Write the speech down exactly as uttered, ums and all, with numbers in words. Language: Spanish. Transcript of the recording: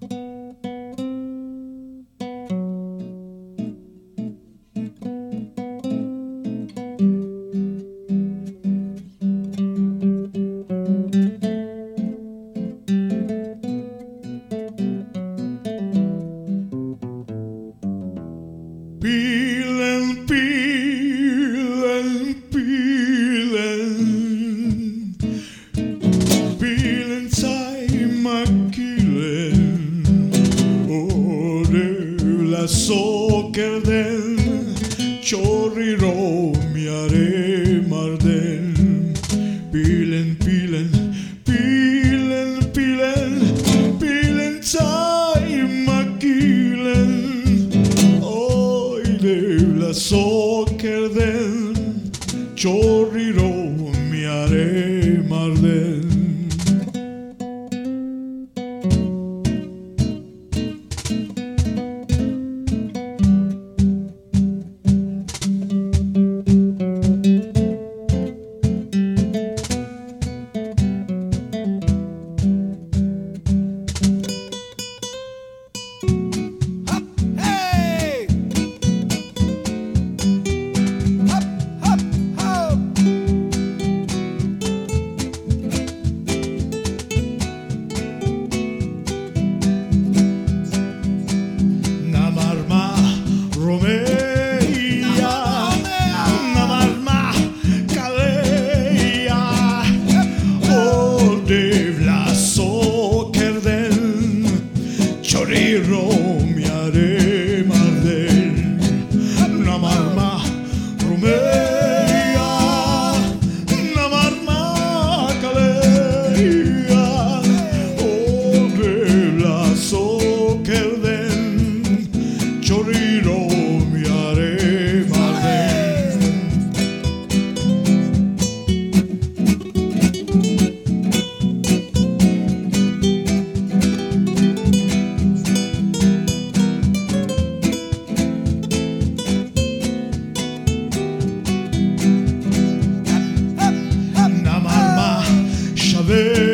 Peeling, peeling, peeling, peeling time a killing. Oh, de la socker den, chorriro mi are marden. Peeling, peeling, peeling, peeling, peeling time a killing. La socker den, chorriro mi are marden. Chorriro mi are marden, una marma rumea, una marma calea, oh de la socker den, chorriro mi are marden. Ver